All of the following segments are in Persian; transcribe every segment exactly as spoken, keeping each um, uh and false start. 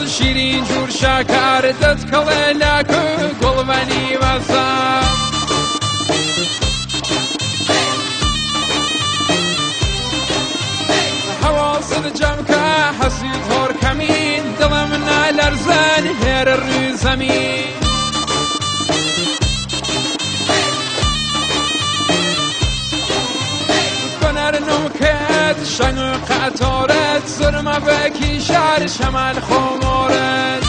گل شیرین جور شکر دت کله لکو گل ونی وزم حواصل جمع که حسی تار کمین دلم نلرزن هر روی زمین بنر نوکت شنگ قطارت زرمه بکی شهر شمال خمارت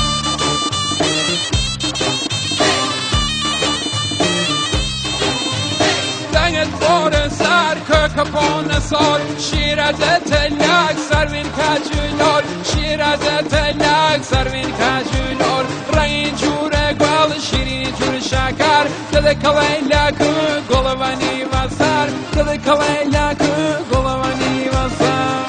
دنگت بار سر که کپان سال شیرت تلک سروین کجولار شیرت تلک سروین کجولار رنگین جور گل شیرین جور شکر دل کلی لکو گل ونی و سر دل کلی لکو گل ونی و سر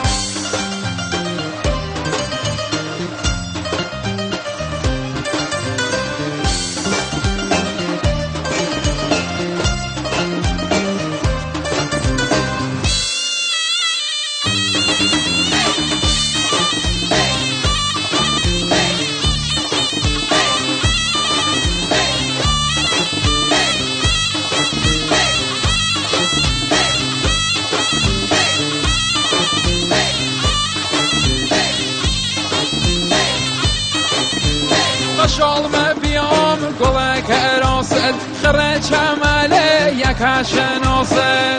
شالم بیام گله که راست خره چمله یک شناسه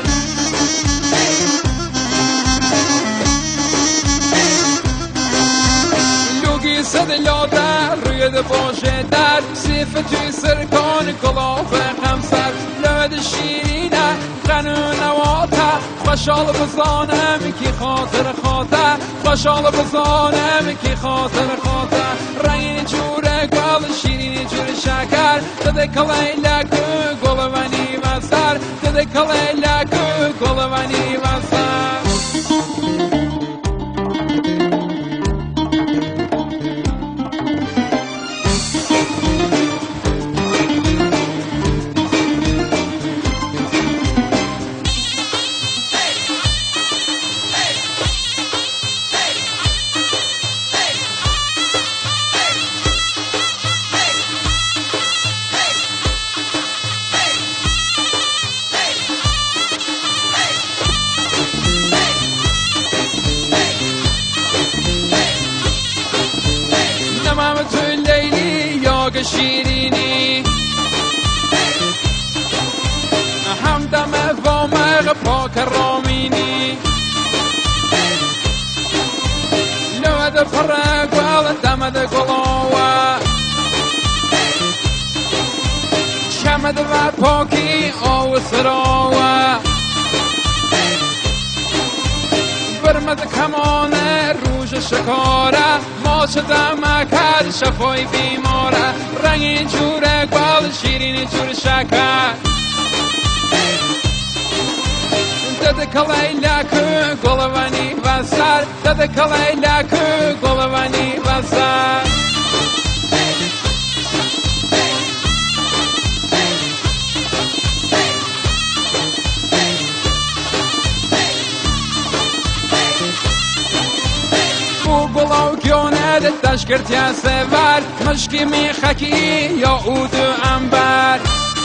لوگی صد یاده روی ده باشه در سیف توی سرکان گلاف خمسر لود شیرینه قنون نواته خوشحال بزانم کی خاطر خاطر خوشحال بزانم کی خاطر خاطر رنگین جوره گل شیرین جور شکر دده کلی لکو گل ونی و سر دده کلی لکو گل ونی و سر شیرینی همدم وامق پاک رامینی لود فرق و دمد گلاوه شمد و پاکی آو سراوه برمد کمان روش شکاره ما شدم کرد شفای بیماره رنگین جوره گل شیرین جور شکر دده کلی لکو گل ونی و سر دده کلی لکو گل ونی و سر گلاو کیونه دش کرتی سوار مشکی میخکی یا اود انبر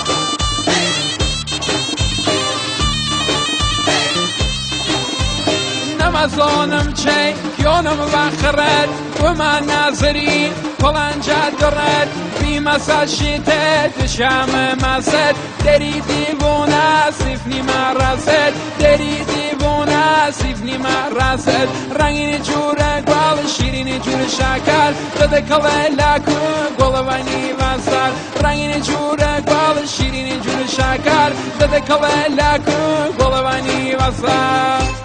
نمازانم چه کیونم بخرد و من نظری کلنجه دارد بی مسد شیته دشم مسد دری دیوونه سیفنی مرسد دری دیوونه سیفنی مرسد رنگین جوره گل شیرین جور شکر دده کله لکو گل ونی و سر رنگین جوره گل شیرین جور شکر دده کله لکو گل ونی و سر